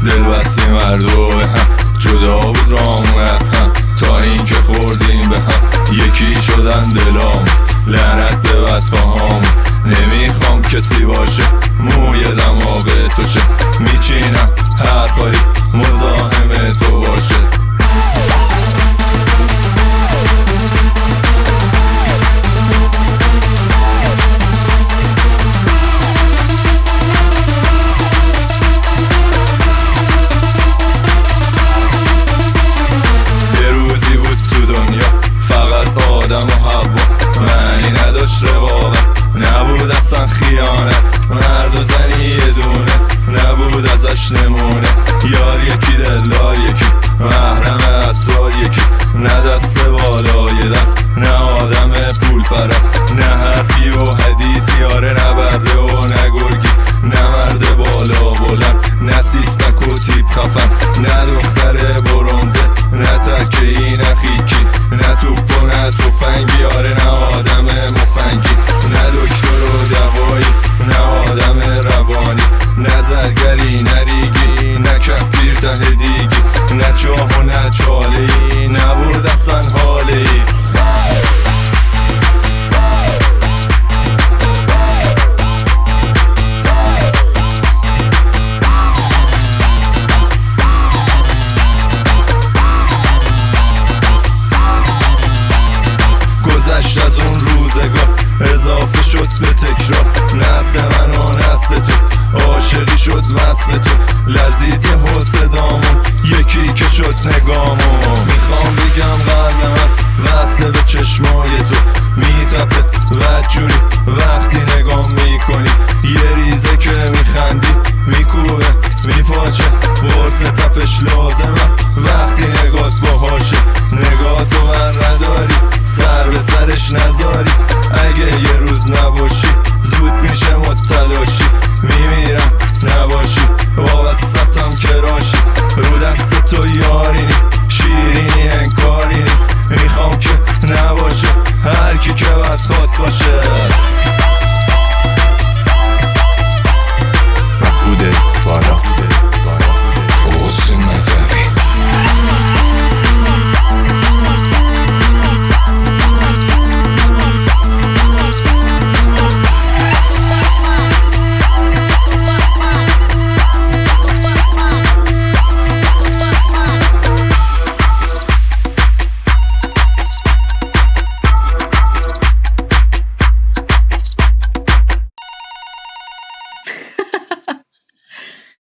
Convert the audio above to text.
دل بستیم هر دو به هم، جدا بود رامون از هم تا این که خوردیم به هم. یکی شدن دلام، لعنت به بدخواهام. نمیخوام کسی باشه موی دماغ تو شه، میچینم هر کاری مزاحم تو باشه. آدم و هوا معنی نداشت رقابت، نبود اصلا خیانت. مرد و زنی یه دونه، نبود ازش نمونه.